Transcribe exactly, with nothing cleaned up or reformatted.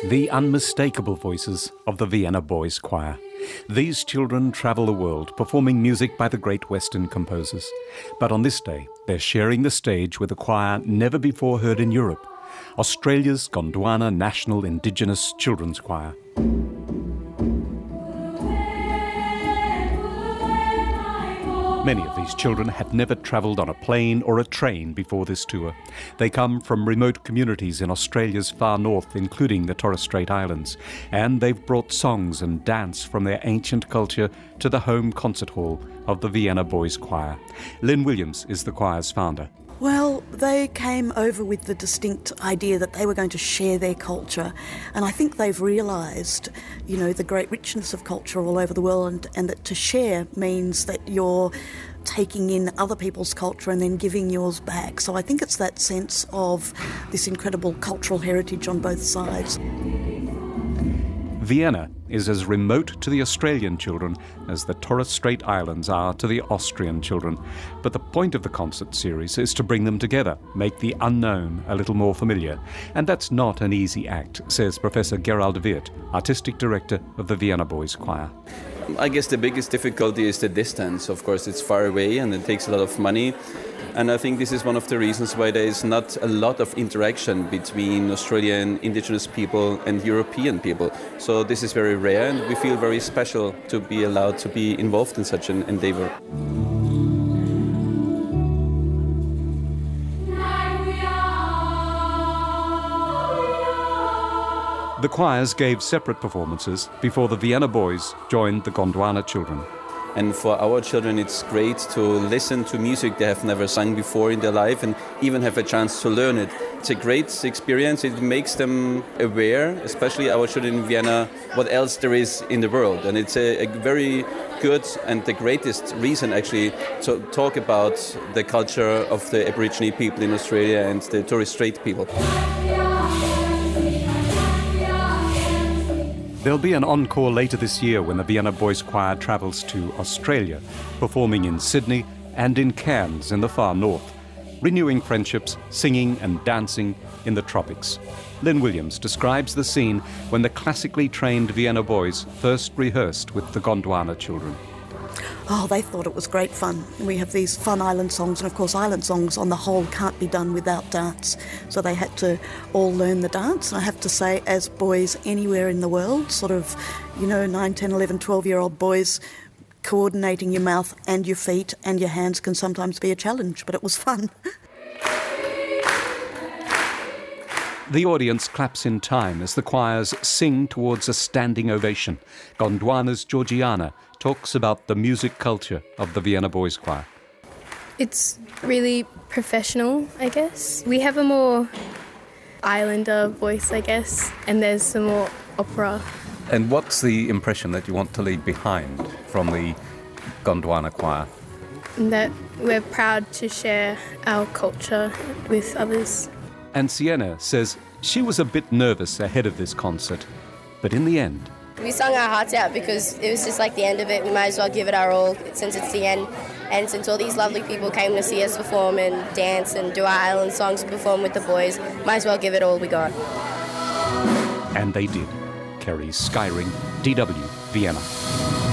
The unmistakable voices of the Vienna Boys Choir. These children travel the world performing music by the great Western composers. But on this day, they're sharing the stage with a choir never before heard in Europe, Australia's Gondwana National Indigenous Children's Choir. Many of these children had never travelled on a plane or a train before this tour. They come from remote communities in Australia's far north, including the Torres Strait Islands, and they've brought songs and dance from their ancient culture to the home concert hall of the Vienna Boys Choir. Lynn Williams is the choir's founder. Well, they came over with the distinct idea that they were going to share their culture, and I think they've realised, you know, the great richness of culture all over the world, and, and that to share means that you're taking in other people's culture and then giving yours back. So I think it's that sense of this incredible cultural heritage on both sides. Vienna is as remote to the Australian children as the Torres Strait Islands are to the Austrian children. But the point of the concert series is to bring them together, make the unknown a little more familiar. And that's not an easy act, says Professor Gerald Wirth, Artistic Director of the Vienna Boys Choir. I guess the biggest difficulty is the distance. Of course, it's far away and it takes a lot of money. And I think this is one of the reasons why there is not a lot of interaction between Australian Indigenous people and European people. So this is very rare, and we feel very special to be allowed to be involved in such an endeavor. The choirs gave separate performances before the Vienna Boys joined the Gondwana children. And for our children, it's great to listen to music they have never sung before in their life and even have a chance to learn it. It's a great experience. It makes them aware, especially our children in Vienna, what else there is in the world. And it's a, a very good and the greatest reason, actually, to talk about the culture of the Aboriginal people in Australia and the Torres Strait people. There'll be an encore later this year when the Vienna Boys Choir travels to Australia, performing in Sydney and in Cairns in the far north, renewing friendships, singing and dancing in the tropics. Lynn Williams describes the scene when the classically trained Vienna Boys first rehearsed with the Gondwana children. Oh, they thought it was great fun. We have these fun island songs, and of course island songs on the whole can't be done without dance. So they had to all learn the dance. And I have to say, as boys anywhere in the world, sort of, you know, nine, ten, eleven, twelve-year-old boys, coordinating your mouth and your feet and your hands can sometimes be a challenge, but it was fun. The audience claps in time as the choirs sing towards a standing ovation. Gondwana's Georgiana talks about the music culture of the Vienna Boys Choir. It's really professional, I guess. We have a more islander voice, I guess, and there's some more opera. And what's the impression that you want to leave behind from the Gondwana choir? That we're proud to share our culture with others. And Sienna says she was a bit nervous ahead of this concert, but in the end... We sung our hearts out because it was just like the end of it. We might as well give it our all since it's the end. And since all these lovely people came to see us perform and dance and do our island songs and perform with the boys, might as well give it all we got. And they did. Kerry Skyring, D W, Vienna.